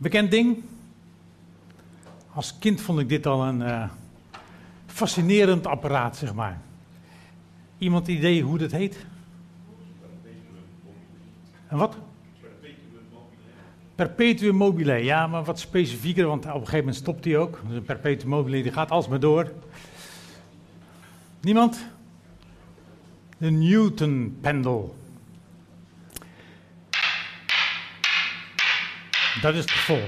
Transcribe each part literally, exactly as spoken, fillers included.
Bekend ding? Als kind vond ik dit al een uh, fascinerend apparaat, zeg maar. Iemand idee hoe dat heet? En wat? Perpetuum mobile, ja, maar wat specifieker, want op een gegeven moment stopt hij ook. Dus een perpetuum mobile die gaat alsmaar door. Niemand? De Newton pendel. Dat is het gevolg.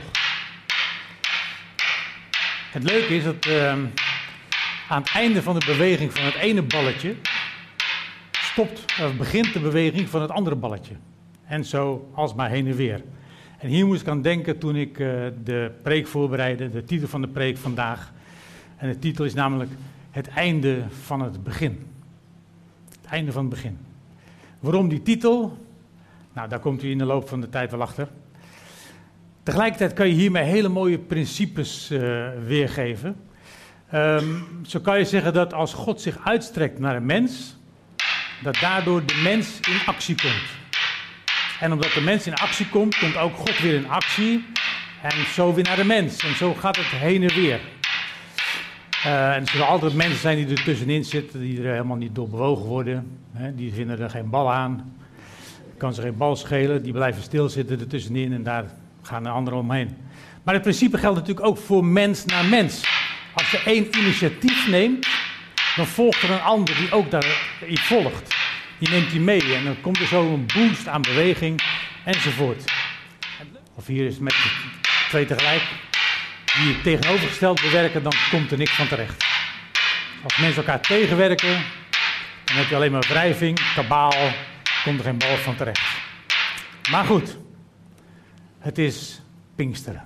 Het leuke is dat uh, aan het einde van de beweging van het ene balletje stopt, uh, begint de beweging van het andere balletje. En zo alsmaar heen en weer. En hier moest ik aan denken toen ik uh, de preek voorbereidde, de titel van de preek vandaag. En de titel is namelijk Het einde van het begin. Het einde van het begin. Waarom die titel? Nou, daar komt u in de loop van de tijd wel achter. Tegelijkertijd kan je hiermee hele mooie principes uh, weergeven. Um, zo kan je zeggen dat als God zich uitstrekt naar een mens, dat daardoor de mens in actie komt. En omdat de mens in actie komt, komt ook God weer in actie. En zo weer naar de mens. En zo gaat het heen en weer. Uh, en er zullen altijd mensen zijn die er tussenin zitten, die er helemaal niet door bewogen worden. Hè, die vinden er geen bal aan. Kan ze geen bal schelen. Die blijven stilzitten er tussenin en daar gaan de anderen omheen. Maar het principe geldt natuurlijk ook voor mens naar mens. Als je één initiatief neemt, dan volgt er een ander die ook daarin volgt. Die neemt die mee en dan komt er zo een boost aan beweging enzovoort. Of hier is het met twee tegelijk. Die tegenovergesteld bewerken, dan komt er niks van terecht. Als mensen elkaar tegenwerken, dan heb je alleen maar wrijving, kabaal, komt er geen bal van terecht. Maar goed, het is Pinksteren.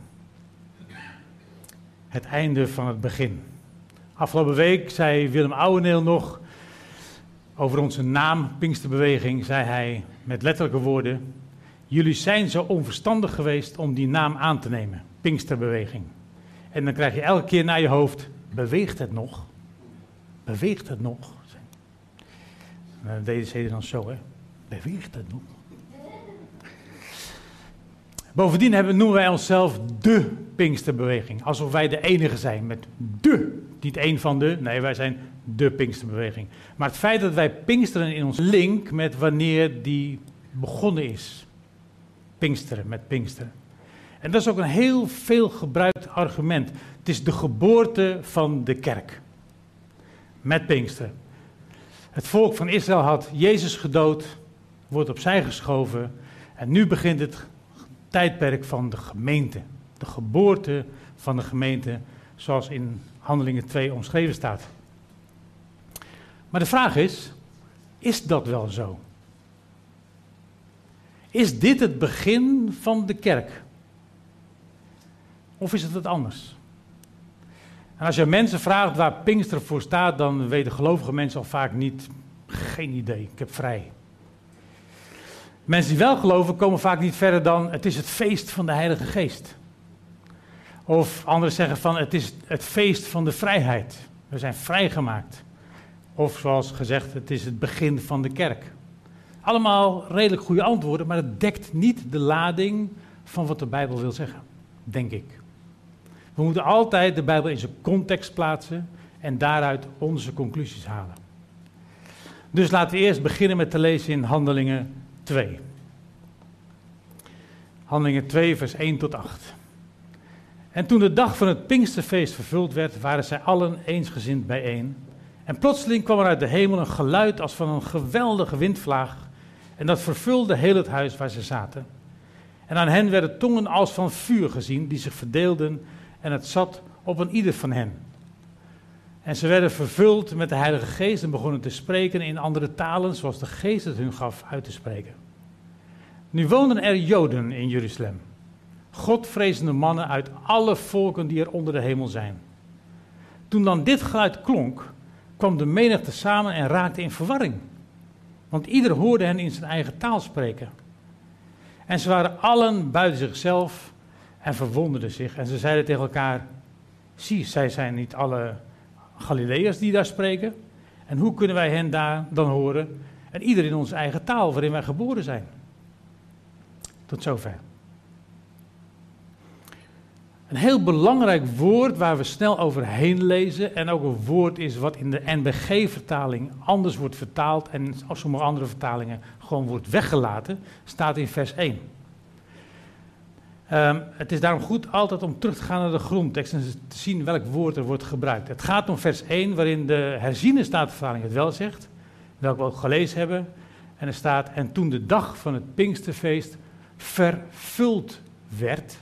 Het einde van het begin. Afgelopen week zei Willem Ouweneel nog over onze naam, Pinksterbeweging, zei hij met letterlijke woorden: jullie zijn zo onverstandig geweest om die naam aan te nemen, Pinksterbeweging. En dan krijg je elke keer naar je hoofd, beweegt het nog? Beweegt het nog? Dat deden ze dan zo, hè? Beweegt het nog? Bovendien hebben, noemen wij onszelf de Pinksterbeweging. Alsof wij de enige zijn met de. Niet één van de, nee, wij zijn de Pinksterbeweging. Maar het feit dat wij Pinksteren in ons link met wanneer die begonnen is. Pinksteren, met Pinksteren. En dat is ook een heel veel gebruikt argument. Het is de geboorte van de kerk. Met Pinksteren. Het volk van Israël had Jezus gedood, wordt opzij geschoven. En nu begint het tijdperk van de gemeente. De geboorte van de gemeente, zoals in Handelingen twee omschreven staat. Maar de vraag is, is dat wel zo? Is dit het begin van de kerk? Of is het wat anders? En als je mensen vraagt waar Pinkster voor staat, dan weten gelovige mensen al vaak niet, geen idee, ik heb vrij. Mensen die wel geloven komen vaak niet verder dan, het is het feest van de Heilige Geest. Of anderen zeggen van, het is het feest van de vrijheid. We zijn vrijgemaakt. Of zoals gezegd, het is het begin van de kerk. Allemaal redelijk goede antwoorden, maar het dekt niet de lading van wat de Bijbel wil zeggen, denk ik. We moeten altijd de Bijbel in zijn context plaatsen en daaruit onze conclusies halen. Dus laten we eerst beginnen met te lezen in Handelingen twee. Handelingen twee, vers één tot acht. En toen de dag van het Pinksterfeest vervuld werd, waren zij allen eensgezind bijeen. En plotseling kwam er uit de hemel een geluid als van een geweldige windvlaag. En dat vervulde heel het huis waar ze zaten. En aan hen werden tongen als van vuur gezien, die zich verdeelden. En het zat op een ieder van hen. En ze werden vervuld met de Heilige Geest en begonnen te spreken in andere talen, zoals de Geest het hun gaf uit te spreken. Nu woonden er Joden in Jeruzalem. Godvrezende mannen uit alle volken die er onder de hemel zijn. Toen dan dit geluid klonk, kwam de menigte samen en raakte in verwarring. Want ieder hoorde hen in zijn eigen taal spreken. En ze waren allen buiten zichzelf en verwonderden zich. En ze zeiden tegen elkaar, zie, zij zijn niet alle Galileërs die daar spreken. En hoe kunnen wij hen daar dan horen? En ieder in onze eigen taal waarin wij geboren zijn. Tot zover. Een heel belangrijk woord waar we snel overheen lezen en ook een woord is wat in de N B G-vertaling anders wordt vertaald en als sommige andere vertalingen gewoon wordt weggelaten, staat in vers één. Um, het is daarom goed altijd om terug te gaan naar de grondtekst en te zien welk woord er wordt gebruikt. Het gaat om vers één waarin de herziene statenvertaling het wel zegt, welke we ook gelezen hebben. En er staat, en toen de dag van het Pinksterfeest vervuld werd,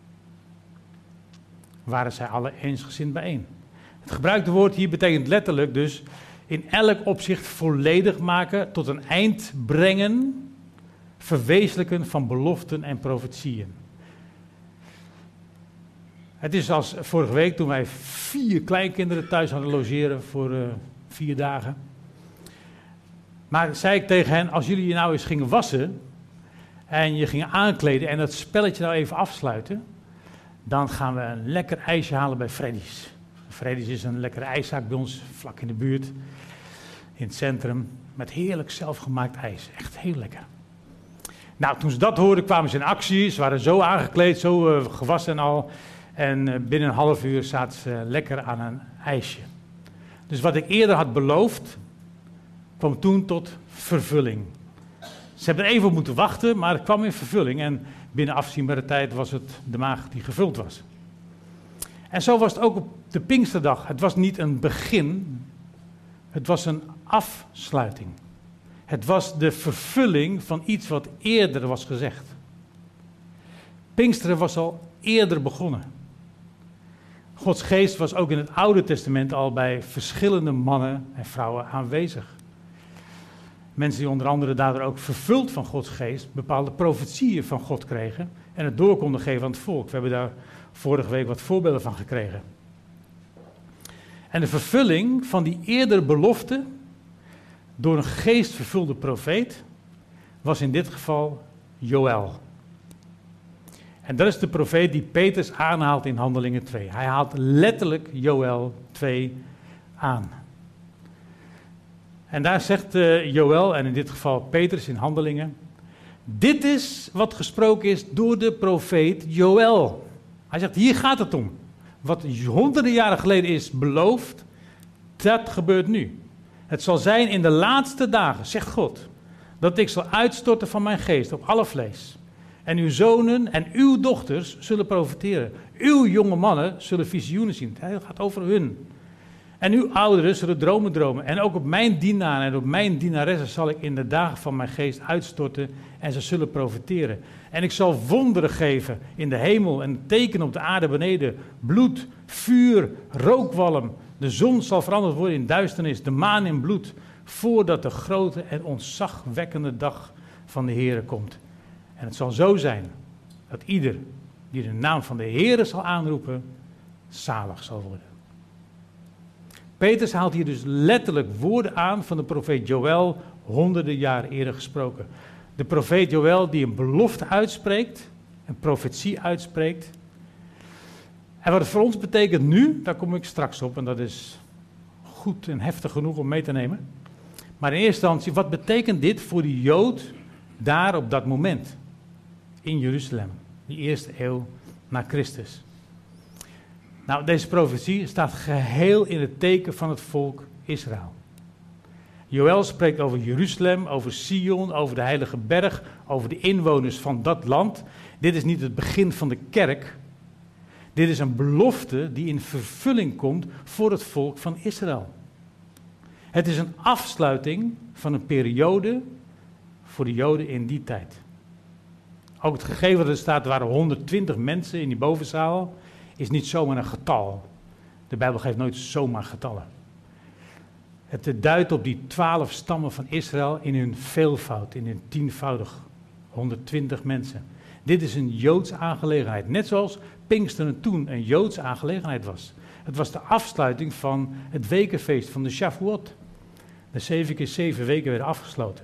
waren zij alle eensgezind bijeen. Het gebruikte woord hier betekent letterlijk dus in elk opzicht volledig maken, tot een eind brengen, verwezenlijken van beloften en profetieën. Het is als vorige week toen wij vier kleinkinderen thuis hadden logeren voor uh, vier dagen. Maar zei ik tegen hen, als jullie je nou eens gingen wassen en je gingen aankleden en dat spelletje nou even afsluiten, dan gaan we een lekker ijsje halen bij Freddy's. Freddy's is een lekkere ijszaak bij ons, vlak in de buurt, in het centrum, met heerlijk zelfgemaakt ijs. Echt heel lekker. Nou, toen ze dat hoorden kwamen ze in actie, ze waren zo aangekleed, zo uh, gewassen en al. En uh, binnen een half uur zaten ze lekker aan een ijsje. Dus wat ik eerder had beloofd, kwam toen tot vervulling. Ze hebben er even op moeten wachten, maar het kwam in vervulling. En binnen afzienbare tijd was het de maag die gevuld was. En zo was het ook op de Pinksterdag. Het was niet een begin, het was een afsluiting. Het was de vervulling van iets wat eerder was gezegd. Pinksteren was al eerder begonnen. Gods geest was ook in het Oude Testament al bij verschillende mannen en vrouwen aanwezig. Mensen die onder andere daardoor ook vervuld van Gods geest bepaalde profetieën van God kregen en het door konden geven aan het volk. We hebben daar vorige week wat voorbeelden van gekregen. En de vervulling van die eerdere belofte door een geestvervulde profeet was in dit geval Joël. En dat is de profeet die Petrus aanhaalt in Handelingen twee. Hij haalt letterlijk Joël twee aan. En daar zegt uh, Joël, en in dit geval Petrus in Handelingen, dit is wat gesproken is door de profeet Joël. Hij zegt, hier gaat het om. Wat honderden jaren geleden is beloofd, dat gebeurt nu. Het zal zijn in de laatste dagen, zegt God, dat ik zal uitstorten van mijn geest op alle vlees. En uw zonen en uw dochters zullen profeteren. Uw jonge mannen zullen visioenen zien. Het gaat over hun. En uw ouderen zullen dromen dromen. En ook op mijn dienaren en op mijn dienaressen zal ik in de dagen van mijn geest uitstorten. En ze zullen profeteren. En ik zal wonderen geven in de hemel en tekenen op de aarde beneden. Bloed, vuur, rookwalm. De zon zal veranderd worden in duisternis. De maan in bloed. Voordat de grote en ontzagwekkende dag van de Heere komt. En het zal zo zijn dat ieder die de naam van de Heere zal aanroepen, zalig zal worden. Petrus haalt hier dus letterlijk woorden aan van de profeet Joël, honderden jaren eerder gesproken. De profeet Joël die een belofte uitspreekt, een profetie uitspreekt. En wat het voor ons betekent nu, daar kom ik straks op en dat is goed en heftig genoeg om mee te nemen. Maar in eerste instantie, wat betekent dit voor die Jood daar op dat moment? In Jeruzalem, die eerste eeuw na Christus. Nou, deze profetie staat geheel in het teken van het volk Israël. Joël spreekt over Jeruzalem, over Sion, over de heilige berg, over de inwoners van dat land. Dit is niet het begin van de kerk. Dit is een belofte die in vervulling komt voor het volk van Israël. Het is een afsluiting van een periode voor de Joden in die tijd. Ook het gegeven dat er staat, er waren honderdtwintig mensen in die bovenzaal, is niet zomaar een getal. De Bijbel geeft nooit zomaar getallen. Het duidt op die twaalf stammen van Israël in hun veelvoud, in hun tienvoudig. honderdtwintig mensen. Dit is een Joods aangelegenheid. Net zoals Pinksteren toen een Joods aangelegenheid was. Het was de afsluiting van het wekenfeest van de Shavuot. De zeven keer zeven weken werden afgesloten.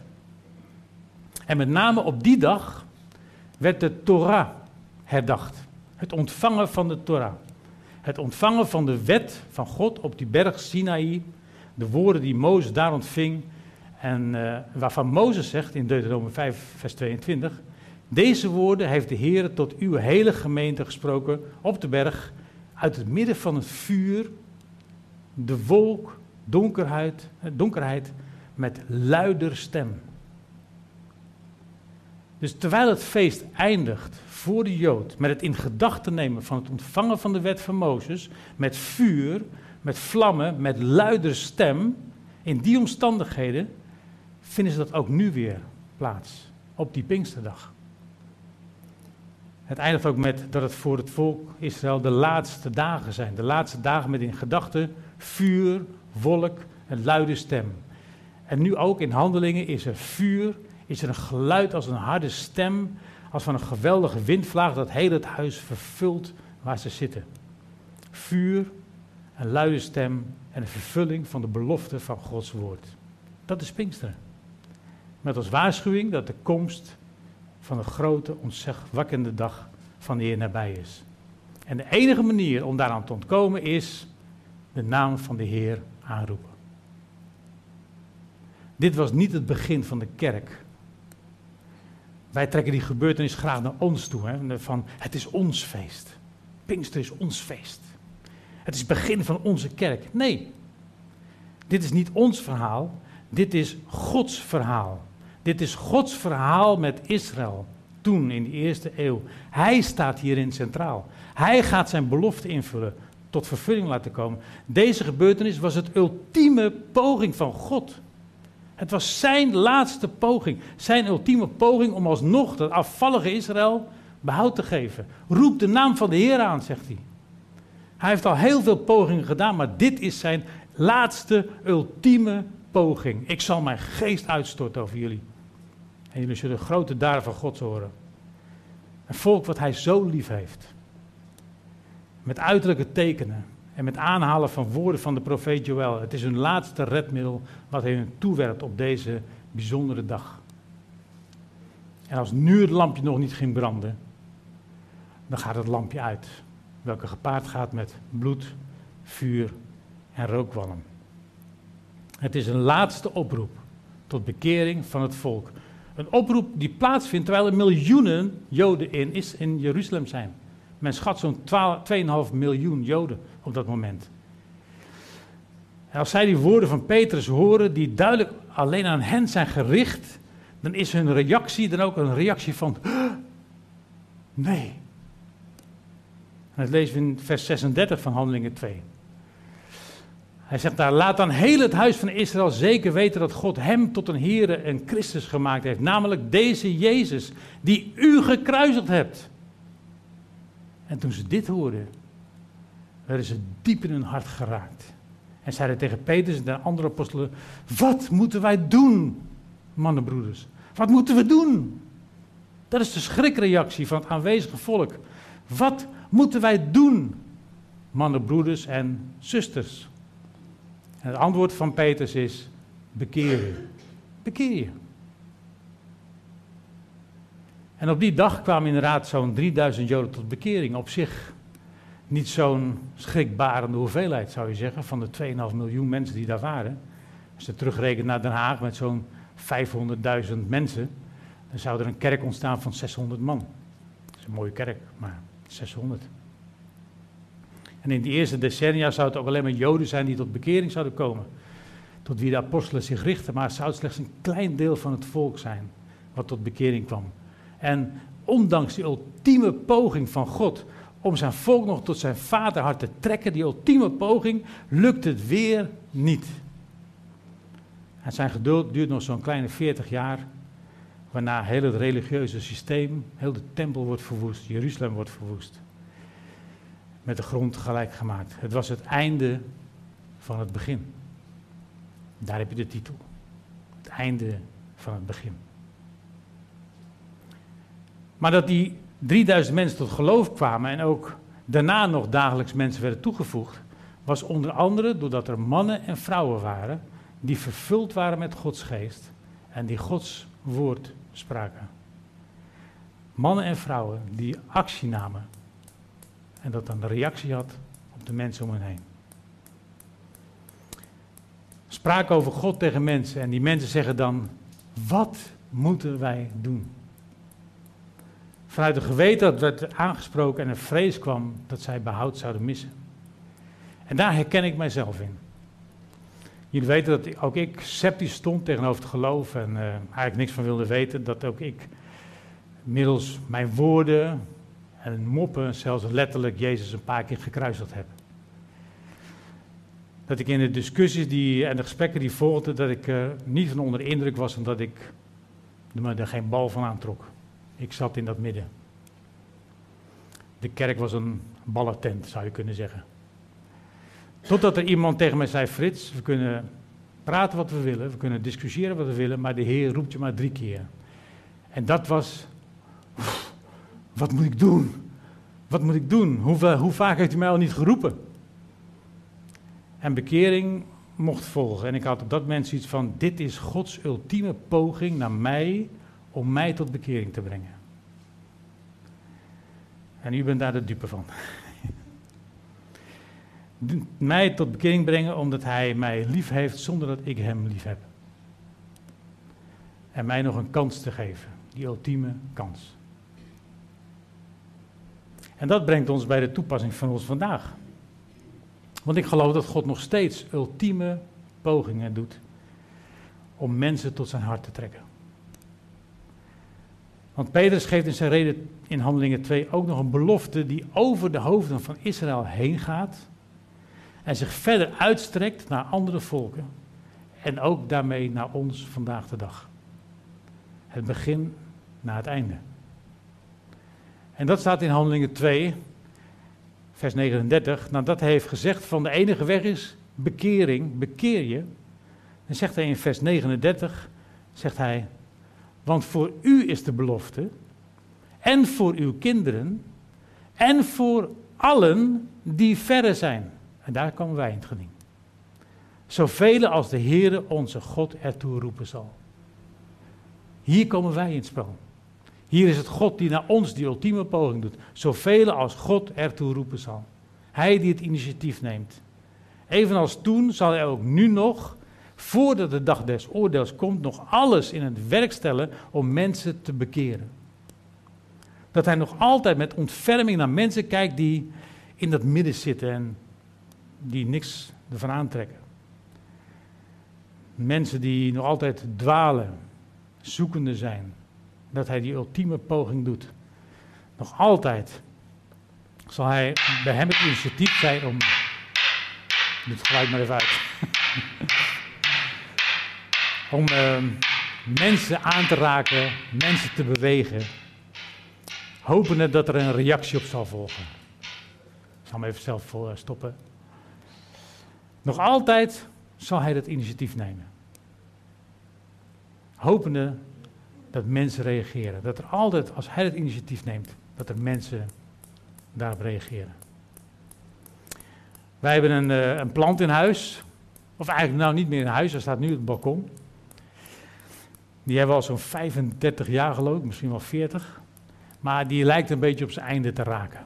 En met name op die dag werd de Torah herdacht. Het ontvangen van de Torah. Het ontvangen van de wet van God op die berg Sinaï. De woorden die Mozes daar ontving. En uh, waarvan Mozes zegt in Deuteronomium vijf vers tweeëntwintig. Deze woorden heeft de Heer tot uw hele gemeente gesproken op de berg, uit het midden van het vuur, de wolk, donkerheid, donkerheid met luider stem. Dus terwijl het feest eindigt voor de Jood met het in gedachten nemen van het ontvangen van de wet van Mozes, met vuur, met vlammen, met luider stem, in die omstandigheden vinden ze dat ook nu weer plaats, op die Pinksterdag. Het eindigt ook met dat het voor het volk Israël de laatste dagen zijn. De laatste dagen met in gedachten vuur, wolk en luide stem. En nu ook in Handelingen is er vuur, is er een geluid als een harde stem, als van een geweldige windvlaag dat heel het huis vervult waar ze zitten. Vuur, een luide stem en een vervulling van de belofte van Gods woord. Dat is Pinksteren. Met als waarschuwing dat de komst van de grote, ontzagwekkende dag van de Heer nabij is. En de enige manier om daaraan te ontkomen is de naam van de Heer aanroepen. Dit was niet het begin van de kerk. Wij trekken die gebeurtenis graag naar ons toe. Hè? Van, het is ons feest. Pinkster is ons feest. Het is het begin van onze kerk. Nee, dit is niet ons verhaal. Dit is Gods verhaal. Dit is Gods verhaal met Israël. Toen, in de eerste eeuw. Hij staat hierin centraal. Hij gaat zijn belofte invullen, tot vervulling laten komen. Deze gebeurtenis was het ultieme poging van God. Het was zijn laatste poging. Zijn ultieme poging om alsnog dat afvallige Israël behoud te geven. Roep de naam van de Heer aan, zegt hij. Hij heeft al heel veel pogingen gedaan, maar dit is zijn laatste ultieme poging. Ik zal mijn geest uitstorten over jullie. En jullie zullen grote daden van God horen. Een volk wat hij zo lief heeft. Met uiterlijke tekenen. En met aanhalen van woorden van de profeet Joël. Het is hun laatste redmiddel wat hij hun toewerpt op deze bijzondere dag. En als nu het lampje nog niet ging branden, dan gaat het lampje uit. Welke gepaard gaat met bloed, vuur en rookwalm. Het is een laatste oproep tot bekering van het volk. Een oproep die plaatsvindt terwijl er miljoenen Joden in, is in Jeruzalem zijn. Men schat zo'n twee komma vijf miljoen Joden op dat moment. En als zij die woorden van Petrus horen, die duidelijk alleen aan hen zijn gericht, dan is hun reactie dan ook een reactie van, nee. En dat lezen we in vers zesendertig van Handelingen twee. Hij zegt daar, laat dan heel het huis van Israël zeker weten dat God hem tot een Heere en Christus gemaakt heeft. Namelijk deze Jezus, die u gekruisigd hebt. En toen ze dit hoorden, werden ze diep in hun hart geraakt. En zeiden tegen Petrus en de andere apostelen, wat moeten wij doen, mannenbroeders? Wat moeten we doen? Dat is de schrikreactie van het aanwezige volk. Wat moeten wij doen, mannenbroeders en zusters? En het antwoord van Petrus is, bekeer je. Bekeer je. En op die dag kwamen inderdaad zo'n drieduizend Joden tot bekering. Op zich niet zo'n schrikbarende hoeveelheid, zou je zeggen, van de twee komma vijf miljoen mensen die daar waren. Als je terugrekent naar Den Haag met zo'n vijfhonderdduizend mensen, dan zou er een kerk ontstaan van zeshonderd man. Dat is een mooie kerk, maar zeshonderd. En in die eerste decennia zou het ook alleen maar Joden zijn die tot bekering zouden komen. Tot wie de apostelen zich richten, maar het zou slechts een klein deel van het volk zijn wat tot bekering kwam. En ondanks die ultieme poging van God om zijn volk nog tot zijn vaderhart te trekken, die ultieme poging, lukt het weer niet. En zijn geduld duurt nog zo'n kleine veertig jaar, waarna heel het religieuze systeem, heel de tempel wordt verwoest, Jeruzalem wordt verwoest. Met de grond gelijk gemaakt. Het was het einde van het begin. Daar heb je de titel. Het einde van het begin. Maar dat die drieduizend mensen tot geloof kwamen en ook daarna nog dagelijks mensen werden toegevoegd, was onder andere doordat er mannen en vrouwen waren die vervuld waren met Gods geest en die Gods woord spraken. Mannen en vrouwen die actie namen en dat dan de reactie had op de mensen om hen heen. Spraken over God tegen mensen en die mensen zeggen dan, wat moeten wij doen? Vanuit een geweten dat werd aangesproken en een vrees kwam dat zij behoud zouden missen. En daar herken ik mijzelf in. Jullie weten dat ook ik sceptisch stond tegenover het geloof en uh, eigenlijk niks van wilde weten. Dat ook ik middels mijn woorden en moppen zelfs letterlijk Jezus een paar keer gekruisigd heb. Dat ik in de discussies die, en de gesprekken die volgden, dat ik uh, niet van onder de indruk was en dat ik me er geen bal van aantrok. Ik zat in dat midden. De kerk was een ballentent, zou je kunnen zeggen. Totdat er iemand tegen mij zei, Frits, we kunnen praten wat we willen, we kunnen discussiëren wat we willen, maar de Heer roept je maar drie keer. En dat was, wat moet ik doen? Wat moet ik doen? Hoe, hoe vaak heeft hij mij al niet geroepen? En bekering mocht volgen. En ik had op dat moment zoiets van, dit is Gods ultieme poging naar mij, om mij tot bekering te brengen. En u bent daar de dupe van. Mij tot bekering brengen omdat hij mij lief heeft zonder dat ik hem lief heb. En mij nog een kans te geven. Die ultieme kans. En dat brengt ons bij de toepassing van ons vandaag. Want ik geloof dat God nog steeds ultieme pogingen doet om mensen tot zijn hart te trekken. Want Petrus geeft in zijn reden in Handelingen twee ook nog een belofte die over de hoofden van Israël heen gaat en zich verder uitstrekt naar andere volken en ook daarmee naar ons vandaag de dag. Het begin naar het einde. En dat staat in Handelingen twee, vers negenendertig. Nadat hij heeft gezegd van de enige weg is bekering, bekeer je. Dan zegt hij in vers negenendertig, zegt hij, want voor u is de belofte, en voor uw kinderen, en voor allen die verre zijn. En daar komen wij in het geding. Zoveel als de Heere onze God ertoe roepen zal. Hier komen wij in het spel. Hier is het God die naar ons die ultieme poging doet. Zoveel als God ertoe roepen zal. Hij die het initiatief neemt. Evenals toen zal hij ook nu nog, voordat de dag des oordeels komt, nog alles in het werk stellen om mensen te bekeren. Dat hij nog altijd met ontferming naar mensen kijkt die in dat midden zitten en die niks ervan aantrekken. Mensen die nog altijd dwalen, zoekende zijn. Dat hij die ultieme poging doet. Nog altijd zal hij bij hem het initiatief zijn om... Doe het geluid maar even uit. om uh, mensen aan te raken, mensen te bewegen. Hopende dat er een reactie op zal volgen. Ik zal hem even zelf voor, uh, stoppen. Nog altijd zal hij dat initiatief nemen. Hopende dat mensen reageren. Dat er altijd, als hij het initiatief neemt, dat er mensen daarop reageren. Wij hebben een, uh, een plant in huis. Of eigenlijk nou niet meer in huis, hij staat nu op het balkon. Die hebben we al zo'n vijfendertig jaar geloof ik, misschien wel veertig. Maar die lijkt een beetje op zijn einde te raken.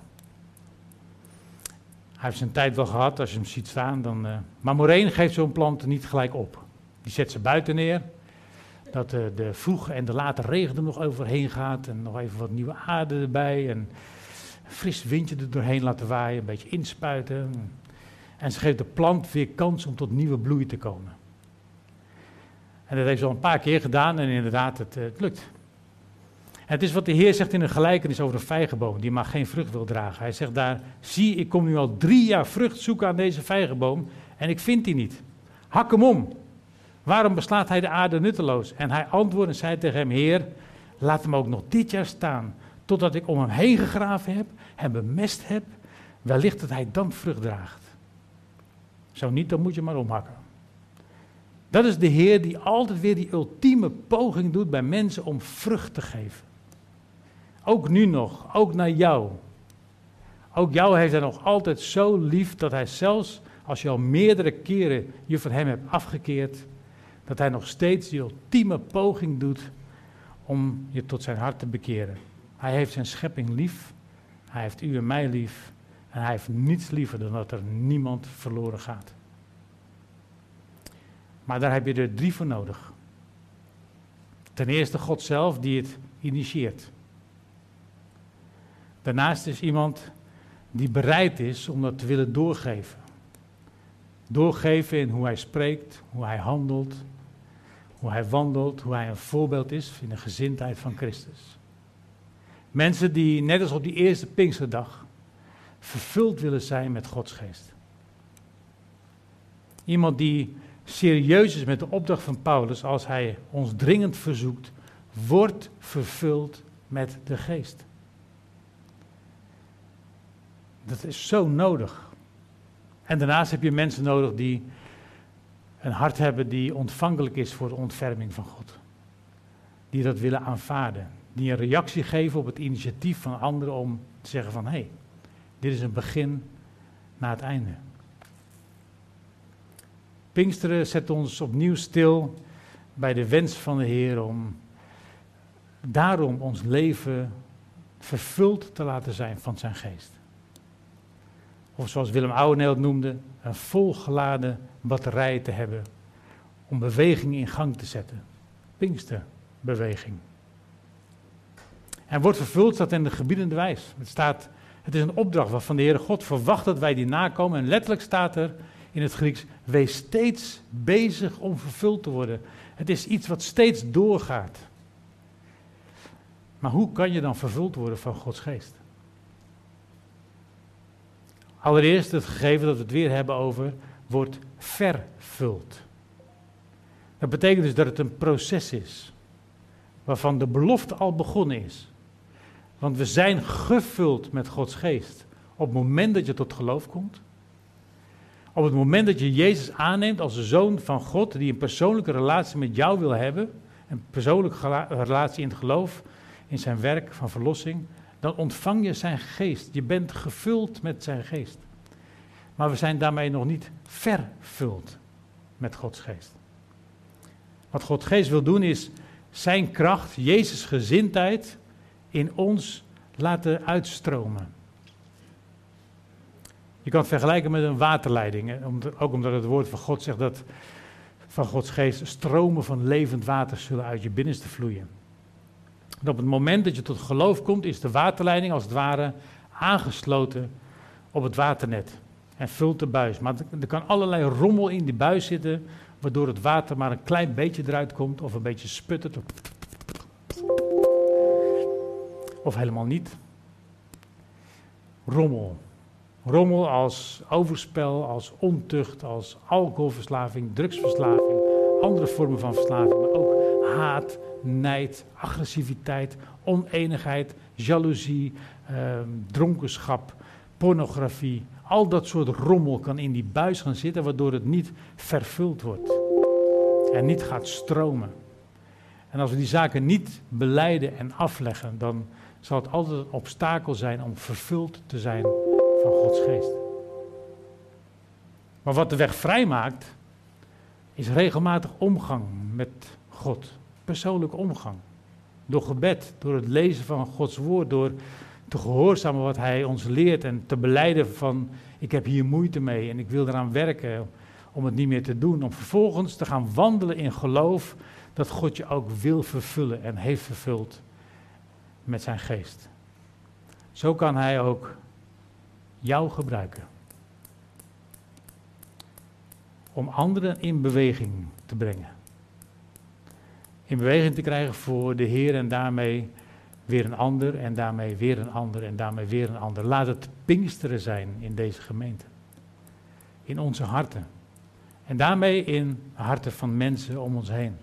Hij heeft zijn tijd wel gehad, als je hem ziet staan. Dan, uh... Maar Maureen geeft zo'n plant niet gelijk op. Die zet ze buiten neer. Dat uh, de vroege en de late regen er nog overheen gaat. En nog even wat nieuwe aarde erbij. En een fris windje er doorheen laten waaien. Een beetje inspuiten. En ze geeft de plant weer kans om tot nieuwe bloei te komen. En dat heeft ze al een paar keer gedaan. En inderdaad, het, uh, het lukt. En het is wat de Heer zegt in een gelijkenis over een vijgenboom die maar geen vrucht wil dragen. Hij zegt daar, zie, ik kom nu al drie jaar vrucht zoeken aan deze vijgenboom en ik vind die niet. Hak hem om. Waarom beslaat hij de aarde nutteloos? En hij antwoordde en zei tegen hem, Heer, laat hem ook nog dit jaar staan, totdat ik om hem heen gegraven heb, hem bemest heb, wellicht dat hij dan vrucht draagt. Zo niet, dan moet je maar omhakken. Dat is de Heer die altijd weer die ultieme poging doet bij mensen om vrucht te geven. Ook nu nog, ook naar jou. Ook jou heeft hij nog altijd zo lief dat hij zelfs, als je al meerdere keren je van hem hebt afgekeerd, dat hij nog steeds die ultieme poging doet om je tot zijn hart te bekeren. Hij heeft zijn schepping lief, hij heeft u en mij lief en hij heeft niets liever dan dat er niemand verloren gaat. Maar daar heb je er drie voor nodig. Ten eerste God zelf die het initieert. Daarnaast is iemand die bereid is om dat te willen doorgeven. Doorgeven in hoe hij spreekt, hoe hij handelt, hoe hij wandelt, hoe hij een voorbeeld is in de gezindheid van Christus. Mensen die, net als op die eerste Pinksterdag, vervuld willen zijn met Gods geest. Iemand die serieus is met de opdracht van Paulus als hij ons dringend verzoekt, word vervuld met de geest. Dat is zo nodig. En daarnaast heb je mensen nodig die een hart hebben die ontvankelijk is voor de ontferming van God. Die dat willen aanvaarden. Die een reactie geven op het initiatief van anderen om te zeggen van, hé, hey, dit is een begin naar het einde. Pinksteren zet ons opnieuw stil bij de wens van de Heer om daarom ons leven vervuld te laten zijn van zijn geest. Of zoals Willem Ouweneel het noemde, een volgeladen batterij te hebben om beweging in gang te zetten. Pinksterbeweging. En wordt vervuld staat in de gebiedende wijs. Het staat, het is een opdracht waarvan de Heere God verwacht dat wij die nakomen. En letterlijk staat er in het Grieks, wees steeds bezig om vervuld te worden. Het is iets wat steeds doorgaat. Maar hoe kan je dan vervuld worden van Gods geest? Allereerst het gegeven dat we het weer hebben over, wordt vervuld. Dat betekent dus dat het een proces is, waarvan de belofte al begonnen is. Want we zijn gevuld met Gods geest op het moment dat je tot geloof komt. Op het moment dat je Jezus aanneemt als de Zoon van God, die een persoonlijke relatie met jou wil hebben, een persoonlijke gela- relatie in het geloof, in zijn werk van verlossing, dan ontvang je zijn geest. Je bent gevuld met zijn geest. Maar we zijn daarmee nog niet vervuld met Gods geest. Wat Gods geest wil doen is zijn kracht, Jezus' gezindheid, in ons laten uitstromen. Je kan het vergelijken met een waterleiding. Hè? Ook omdat het woord van God zegt dat van Gods geest stromen van levend water zullen uit je binnenste vloeien. En op het moment dat je tot geloof komt, is de waterleiding als het ware aangesloten op het waternet. En vult de buis. Maar er kan allerlei rommel in die buis zitten, waardoor het water maar een klein beetje eruit komt, of een beetje sputtert. Of helemaal niet. Rommel. Rommel als overspel, als ontucht, als alcoholverslaving, drugsverslaving, andere vormen van verslaving, maar ook haat, nijd, agressiviteit, oneenigheid, jaloezie, eh, dronkenschap, pornografie. Al dat soort rommel kan in die buis gaan zitten, waardoor het niet vervuld wordt en niet gaat stromen. En als we die zaken niet belijden en afleggen, dan zal het altijd een obstakel zijn om vervuld te zijn van Gods geest. Maar wat de weg vrijmaakt, is regelmatig omgang met God. Persoonlijke omgang. Door gebed, door het lezen van Gods woord, door te gehoorzamen wat Hij ons leert en te belijden van, ik heb hier moeite mee en ik wil eraan werken om het niet meer te doen. Om vervolgens te gaan wandelen in geloof dat God je ook wil vervullen en heeft vervuld met zijn geest. Zo kan Hij ook jou gebruiken. Om anderen in beweging te brengen. In beweging te krijgen voor de Heer en daarmee weer een ander en daarmee weer een ander en daarmee weer een ander. Laat het Pinksteren zijn in deze gemeente. In onze harten. En daarmee in de harten van mensen om ons heen.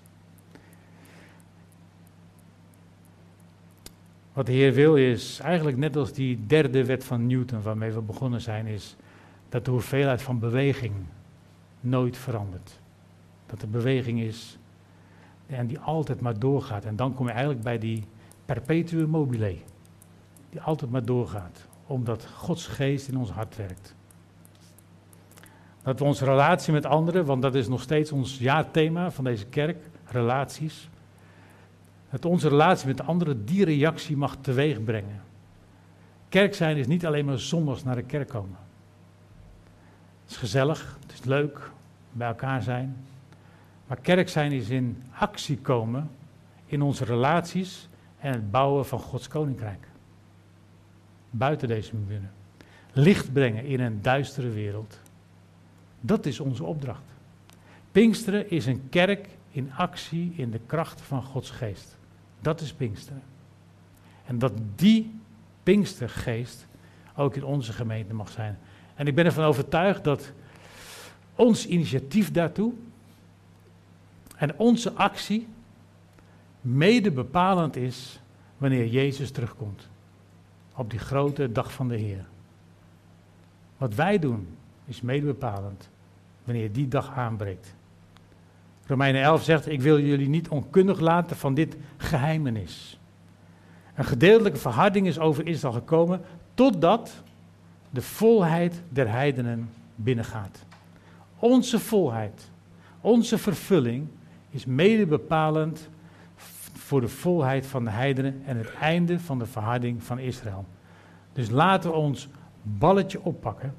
Wat de Heer wil is, eigenlijk net als die derde wet van Newton waarmee we begonnen zijn, is dat de hoeveelheid van beweging nooit verandert. Dat er beweging is en die altijd maar doorgaat. En dan kom je eigenlijk bij die perpetuum mobile, die altijd maar doorgaat, omdat Gods geest in ons hart werkt. Dat we onze relatie met anderen, want dat is nog steeds ons jaarthema van deze kerk, relaties. Dat onze relatie met anderen die reactie mag teweegbrengen. Kerk zijn is niet alleen maar zondags naar de kerk komen. Het is gezellig, het is leuk, bij elkaar zijn. Maar kerk zijn is in actie komen in onze relaties en het bouwen van Gods koninkrijk. buiten deze muren. Licht brengen in een duistere wereld. Dat is onze opdracht. Pinksteren is een kerk in actie in de kracht van Gods geest. Dat is Pinksteren. En dat die Pinkstergeest ook in onze gemeente mag zijn. En ik ben ervan overtuigd dat ons initiatief daartoe en onze actie mede bepalend is wanneer Jezus terugkomt. Op die grote dag van de Heer. Wat wij doen is mede bepalend wanneer die dag aanbreekt. Romeinen elf zegt, ik wil jullie niet onkundig laten van dit geheimenis. Een gedeeltelijke verharding is over Israël gekomen, totdat de volheid der heidenen binnengaat. Onze volheid, onze vervulling is mede bepalend voor de volheid van de heidenen en het einde van de verharding van Israël. Dus laten we ons balletje oppakken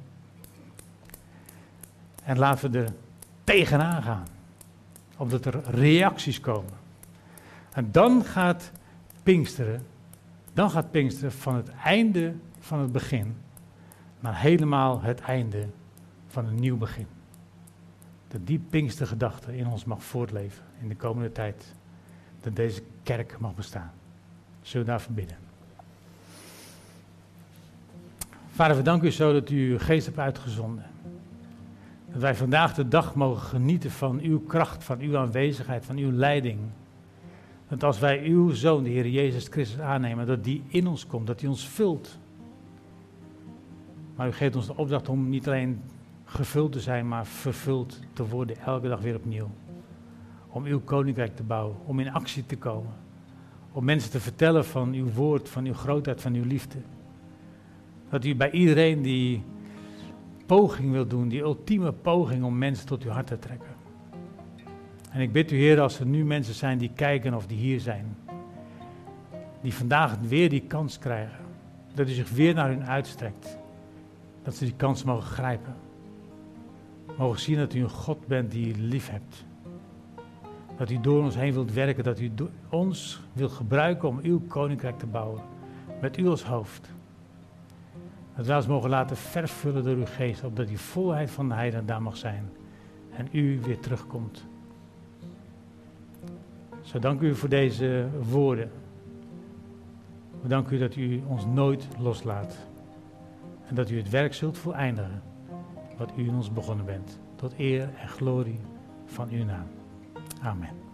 en laten we er tegenaan gaan. Opdat er reacties komen. En dan gaat Pinksteren, dan gaat Pinksteren van het einde van het begin naar helemaal het einde van een nieuw begin. Dat die Pinkstergedachte in ons mag voortleven in de komende tijd. Dat deze kerk mag bestaan. Zullen we daarvoor bidden? Vader, we danken u zo dat u uw geest hebt uitgezonden. Dat wij vandaag de dag mogen genieten van uw kracht, van uw aanwezigheid, van uw leiding. Dat als wij uw Zoon, de Heer Jezus Christus, aannemen, dat die in ons komt, dat die ons vult. Maar u geeft ons de opdracht om niet alleen gevuld te zijn, maar vervuld te worden, elke dag weer opnieuw. Om uw koninkrijk te bouwen, om in actie te komen. Om mensen te vertellen van uw woord, van uw grootheid, van uw liefde. Dat u bij iedereen die poging wil doen, die ultieme poging om mensen tot uw hart te trekken. En ik bid u, Heer, als er nu mensen zijn die kijken of die hier zijn, die vandaag weer die kans krijgen, dat u zich weer naar hun uitstrekt, dat ze die kans mogen grijpen. Mogen zien dat u een God bent die lief hebt. Dat u door ons heen wilt werken, dat u ons wilt gebruiken om uw koninkrijk te bouwen, met u als hoofd. Dat wij ons mogen laten vervullen door uw geest, opdat die volheid van de heidenen daar mag zijn. En u weer terugkomt. Zo dank u voor deze woorden. We danken u dat u ons nooit loslaat. En dat u het werk zult voleindigen, wat u in ons begonnen bent. Tot eer en glorie van uw naam. Amen.